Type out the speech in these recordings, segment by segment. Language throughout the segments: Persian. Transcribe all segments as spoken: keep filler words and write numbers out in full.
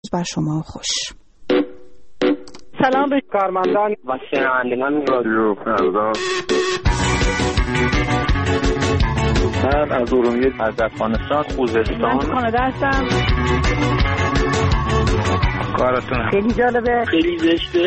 روز بر شما خوش. سلام به کارمندان و شنوندگان رادیو فردا. من از ارومیه، از افغانستان، خوزستان. من کانادا هستم. کارتون خیلی جالبه، خیلی زشته.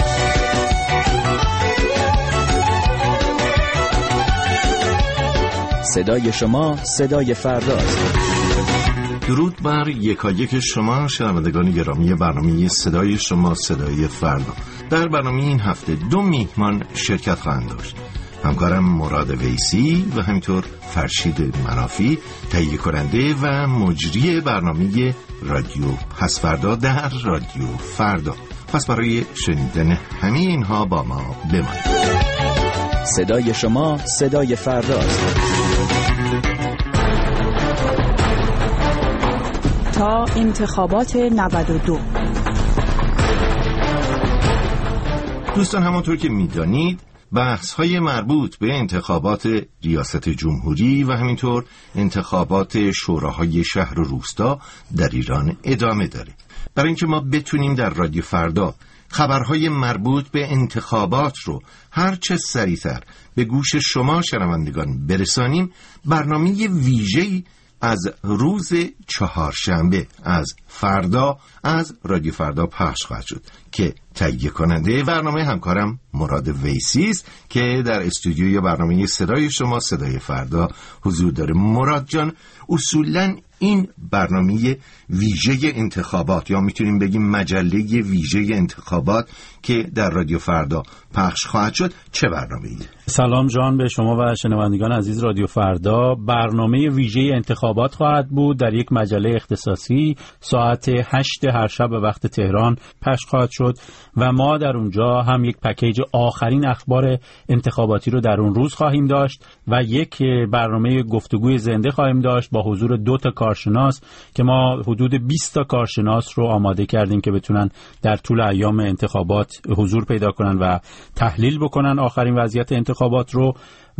صدای شما صدای فرداست. درود بر یکایک شما شنوندگان گرامی برنامه صدای شما صدای فردا. در برنامه این هفته دو میهمان شرکت خواهند داشت. همکارم مراد ویسی و همینطور فرشید منافی، تهیه کننده و مجری برنامه رادیو پس فردا در رادیو فردا. پس برای شنیدن همه اینها با ما بمانید. صدای شما صدای فرداست. تا انتخابات نود و دو. دوستان، همانطور که میدانید بحث‌های مربوط به انتخابات ریاست جمهوری و همینطور انتخابات شوراهای شهر و روستا در ایران ادامه داره. برای اینکه ما بتونیم در رادیو فردا خبرهای مربوط به انتخابات رو هر چه سریعتر به گوش شما شنوندگان برسانیم، برنامه ویژه‌ای از روز چهارشنبه از فردا از رادیو فردا پخش خواهد شد که تهیه کننده برنامه همکارم مراد ویسی است که در استودیوی برنامه صدای شما صدای فردا حضور داره. مراد جان، اصولاً این برنامه ویژه انتخابات یا میتونیم بگیم مجله ویژه انتخابات که در رادیو فردا پخش خواهد شد چه برنامه‌ای؟ سلام جان به شما و شنوندگان عزیز رادیو فردا. برنامه ویژه انتخابات خواهد بود در یک مجله اختصاصی ساعت هشت هر شب به وقت تهران پخش خواهد شد و ما در اونجا هم یک پکیج آخرین اخبار انتخاباتی رو در اون روز خواهیم داشت و یک برنامه گفتگوی زنده خواهیم داشت با حضور دو تا کارشناس که ما حدود بیست تا کارشناس رو آماده کردیم که بتونن در طول ایام انتخابات حضور پیدا کنن و تحلیل بکنن آخرین وضعیت انتخابات رو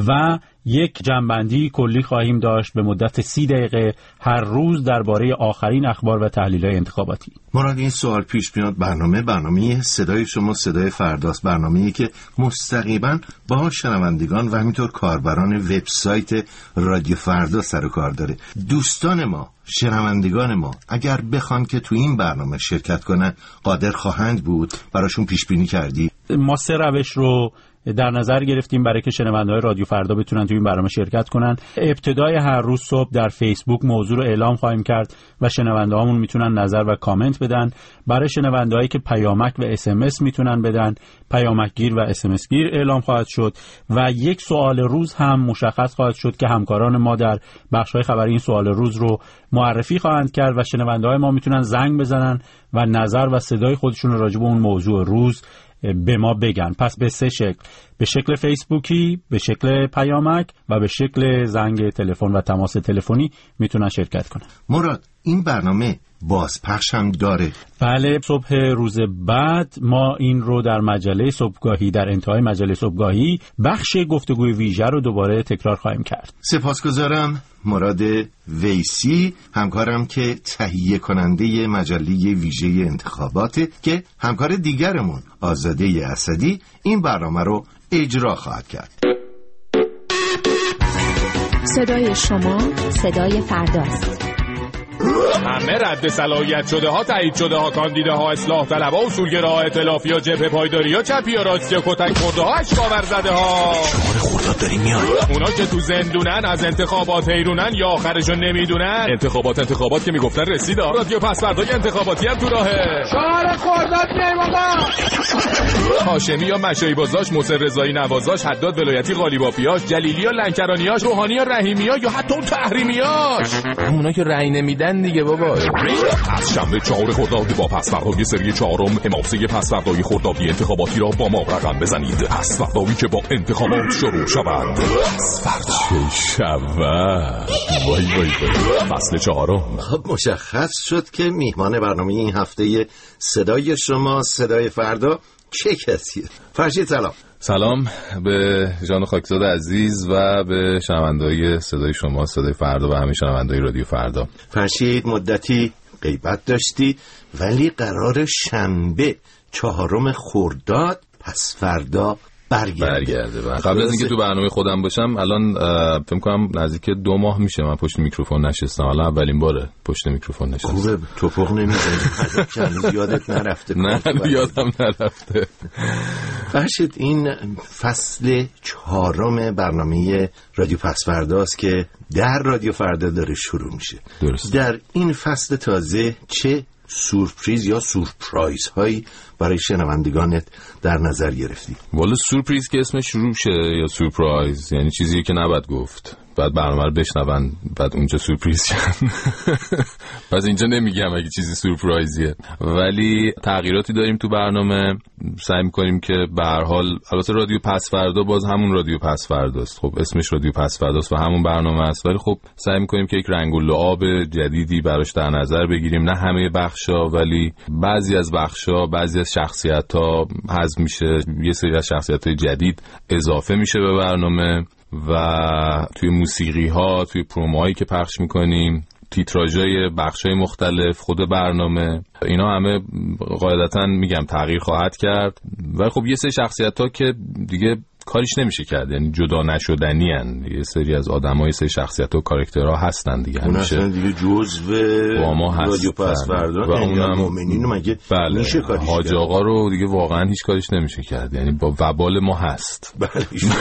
و یک جنبندی کلی خواهیم داشت به مدت سی دقیقه هر روز درباره آخرین اخبار و تحلیل‌های انتخاباتی. مراد، این سوال پیش میاد، برنامه برنامه صدای شما صدای فرداست، برنامه‌ای که مستقیما با شنوندگان و همینطور کاربران وبسایت رادیو فردا سر و کار داره. دوستان ما، شنوندگان ما اگر بخوان که تو این برنامه شرکت کنن قادر خواهند بود؟ براشون پیش بینی کردی؟ ما سه روش رو در نظر گرفتیم برای که شنونده‌های رادیو فردا بتونن تو این برنامه شرکت کنن. ابتدای هر روز صبح در فیسبوک موضوع رو اعلام خواهیم کرد و شنونده‌هامون میتونن نظر و کامنت بدن. برای شنونده‌هایی که پیامک و اس ام اس میتونن بدن، پیامک گیر و اس ام اس گیر اعلام خواهد شد و یک سوال روز هم مشخص خواهد شد که همکاران ما در بخش‌های خبری این سوال روز رو معرفی خواهند کرد و شنونده‌های ما میتونن زنگ بزنن و نظر و صدای خودشون رو راجع به اون موضوع روز به ما بگن. پس به سه شکل، به شکل فیسبوکی، به شکل پیامک و به شکل زنگ تلفن و تماس تلفنی میتونن شرکت کنن. مراد، این برنامه بازپخش هم داره؟ بله، صبح روز بعد ما این رو در مجله صبحگاهی، در انتهای مجله صبحگاهی بخش گفتگوی ویژه رو دوباره تکرار خواهیم کرد. سپاسگزارم مراد ویسی، همکارم که تهیه کننده مجله ویژه انتخاباته که همکار دیگرمون آزاده اسدی این برنامه رو اجرا خواهد کرد. صدای شما صدای فرداست. همه رد صلاحیت شده ها، تایید شده ها، کاندیده ها، اصلاح طلب ها، اصولگرا ها، ائتلافی ها، جبهه پایداری ها، چپی ها، راستی ها، کتک خورده ها، اشکاور زده ها، شماره خورداد داری میاد. اونا که تو زندونن از انتخابات حیرونن یا آخرشو نمیدونن. انتخابات انتخابات که میگفتن رسید. رادیو پس فردای انتخاباتی هم تو راهه. شماره خورداد میایم آقا. هاشمی یا مشایی بازاش، محسن رضایی نوازاش، حداد ولایتی قالیبافیاش، جلیلی یا لنکرانیاش، روحانی یا رحیمی‌ها یا حتی اون تحریمیاش. اونا که رأی نمیدن دیگه بابا. از شنبه چهار خرداد با پس‌فردای سری چهارم حماسه پس‌فردای خردادی انتخاباتی را با ما رقم بزنید. پس‌فردایی که با انتخابات شروع شود. پس‌فردا چه شود؟ وای وای وای. فصل چهارم. خب مشخص شد که میهمان برنامه این هفته صدای شما صدای فردا چه کسیه؟ فرشید سلام. سلام به جان خاکزاد عزیز و به شنونده‌های صدای شما صدای فردا و همه شنونده‌های رادیو فردا. فرشید، مدتی غیبت داشتی، ولی قرار شنبه چهارم خرداد پس فردا برگرده, برگرده. قبل از اینکه تو برنامه خودم باشم الان فکر کنم نزدیک دو ماه میشه من پشت میکروفون نشستم. حالا اولین باره پشت میکروفون نشستم. خوبه توپق نمیزنی هنوز یادت نرفته. نه یادم نرفته. فرشید این فصل چهارم برنامه رادیو پس فرداست که در رادیو فردا داره شروع میشه. درست. در این فصل تازه چه سورپریز یا سورپرایز هایی برای شنوندگانت در نظر گرفتی؟ والا سورپریز که اسمش شروع شه یا سورپرایز یعنی چیزی که نباید گفت، بعد برنامه رو بشنون بعد اونجا سورپریز شن. پس اینجا نمیگم اگه چیزی سورپرایزیه، ولی تغییراتی داریم تو برنامه. سعی میکنیم که به هر حال البته رادیو پس فردا باز همون رادیو پس فرداست، خب اسمش رادیو پس فرداست و همون برنامه است، ولی خب سعی میکنیم که یک رنگ و لعاب جدیدی براش در نظر بگیریم. نه همه بخشا ولی بعضی از بخشا، بعضی از شخصیت‌ها حذف میشه، یه سری از شخصیت‌های جدید اضافه میشه به برنامه و توی موسیقی ها، توی پروموهایی که پخش میکنیم، تیتراژهای بخشای مختلف، خود برنامه، اینا همه قاعدتاً میگم تغییر خواهد کرد. و خب یه سری شخصیت ها که دیگه کاریش نمیشه کرد، یعنی جدا نشدنی هن. یه سری از آدم ها، یه سری شخصیت ها و کاراکترها هستن دیگه، اون اصلا دیگه جزو رادیو پس فردا و اونم مومنین مگه بله. میشه کاریش کرد؟ حاج آقا رو دیگه واقعا هیچ کاریش نمیشه کرد، یعنی با وبال ما هست. بله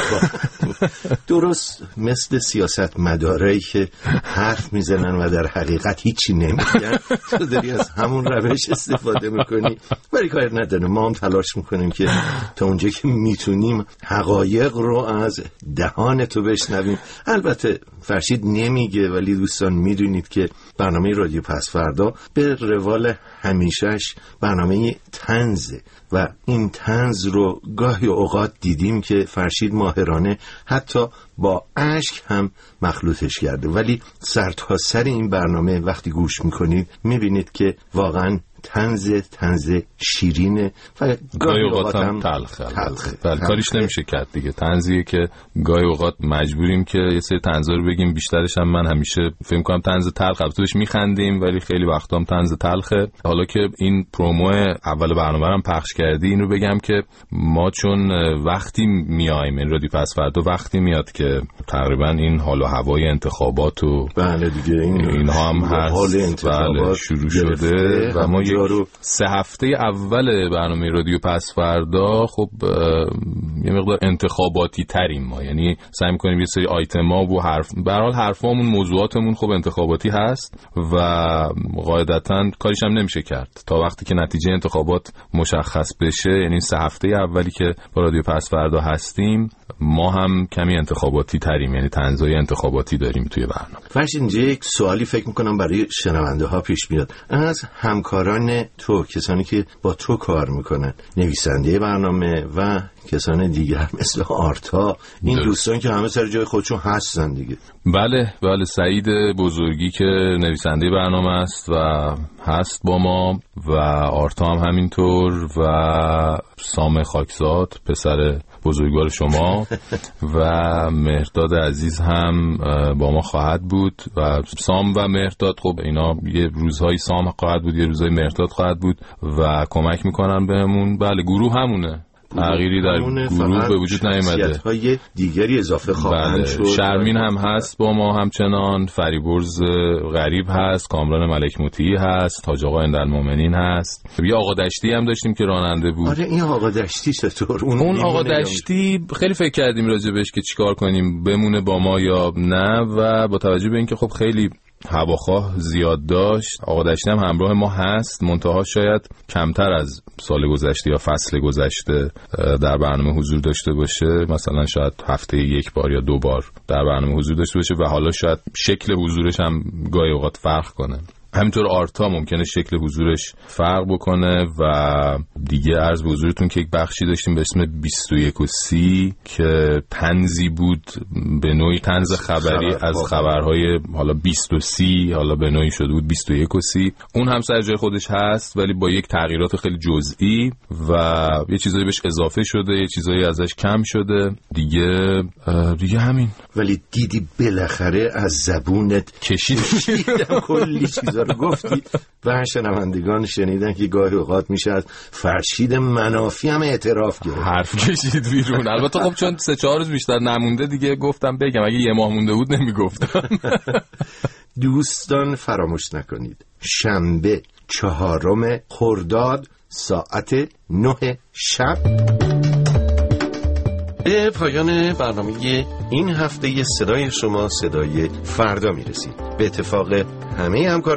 درست مثل سیاست مدارایی که حرف میزنن و در حقیقت هیچی نمیگن، تو داری از همون روش استفاده میکنی، ولی کار نداره. ما هم تلاش میکنیم که تا اونجا که میتونیم حقایق رو از دهان تو بشنویم. البته فرشید نمیگه ولی دوستان میدونید که برنامه رادیو پس فردا به روال همیشهش برنامه طنزه و این طنز رو گاهی اوقات دیدیم که فرشید ماهرانه حتی با اشک هم مخلوطش کرده، ولی سر تا سر این برنامه وقتی گوش میکنید میبینید که واقعا طنز طنز شیرینه و گاهی اوقات هم تلخه. بله کاریش نمیشه کرد دیگه. طنزیه که گاهی اوقات مجبوریم که یه سری طنزا رو بگیم. بیشترش هم من همیشه فکر کنم طنز تلخ، البته بهش میخندیم ولی خیلی وقتا هم طنز تلخه. حالا که این پرومو اول برنامه رو پخش کردی، این رو بگم که ما چون وقتی میایم این رادیو پس فردا وقتی میاد که تقریبا این حال و هوای انتخابات و بله دیگه این اینها هم هست، بله شروع شده و ما رو سه هفته اول برنامه رادیو پس فردا خب یه مقدار انتخاباتی تریم ما، یعنی سعی می‌کنیم یه سری آیتما و حرف به هر حال حرفامون موضوعاتمون خب انتخاباتی هست و قاعدتاً کاریش هم نمیشه کرد تا وقتی که نتیجه انتخابات مشخص بشه. یعنی سه هفته اولی که با رادیو پس فردا هستیم ما هم کمی انتخاباتی تریم، یعنی طنزای انتخاباتی داریم توی برنامه. فرشید اینجا یک سوالی فکر میکنم برای شنونده ها پیش میاد. از همکاران تو، کسانی که با تو کار میکنن، نویسنده برنامه و کسان دیگر مثل آرتا، این دوستان که همه سر جای خودشون هستن دیگه. بله بله سعید بزرگی که نویسنده برنامه است و هست با ما و آرتا هم همینطور و سام خاکزاد پسر بزرگوار شما و مهرداد عزیز هم با ما خواهد بود و سام و مهرداد خب اینا یه روزهای سام خواهد بود یه روزهای مهرداد خواهد بود و کمک میکنن بهمون. بله گروه همونه، تغییری در گروه به وجود نیامده، شخصیت‌های دیگری اضافه خواهند شد. شرمین هم هست با ما همچنان، فریبرز غریب هست، کامران ملک مطیعی هست، حاج آقا اندالمومنین هست، یه آقا دشتی هم داشتیم که راننده بود. آره این آقا دشتی چطور؟ اون, اون آقا دشتی خیلی فکر کردیم راجبش که چیکار کنیم، بمونه با ما یا نه، و با توجه به اینکه خب خیلی هواخواه زیاد داشت، آقا دشتی هم همراه ما هست، منتها شاید کمتر از سال گذشته یا فصل گذشته در برنامه حضور داشته باشه، مثلا شاید هفته یک بار یا دو بار در برنامه حضور داشته باشه و حالا شاید شکل حضورش هم گاهی اوقات فرق کنه. همینطور آرتا ممکنه شکل حضورش فرق بکنه و دیگه عرض به حضورتون که یک بخشی داشتیم به اسم بیست و یک و سی که طنزی بود، به نوعی طنز خبری خبر از خبرهای حالا بیست و سی، حالا به نوعی شده بود بیست و یک و سی. اون هم سر جای خودش هست ولی با یک تغییرات خیلی جزئی و یه چیزایی بهش اضافه شده، یه چیزایی ازش کم شده دیگه دیگه همین. ولی دیدی بالاخره از زبونت کشیدم کلی چیزا رو گفتی و شنوندگان شنیدن که گاهی اوقات میشه از فرشید منافی هم اعتراف کرد، حرف کشید بیرون. البته خب چون سه چهار روز بیشتر نمونده دیگه گفتم بگم، اگه یه ماه مونده بود نمیگفتم. دوستان فراموش نکنید شنبه چهارم خرداد ساعت نه شب به پایان برنامه این هفته صدای شما صدای فردا میرسید. به اتفاق همه همکار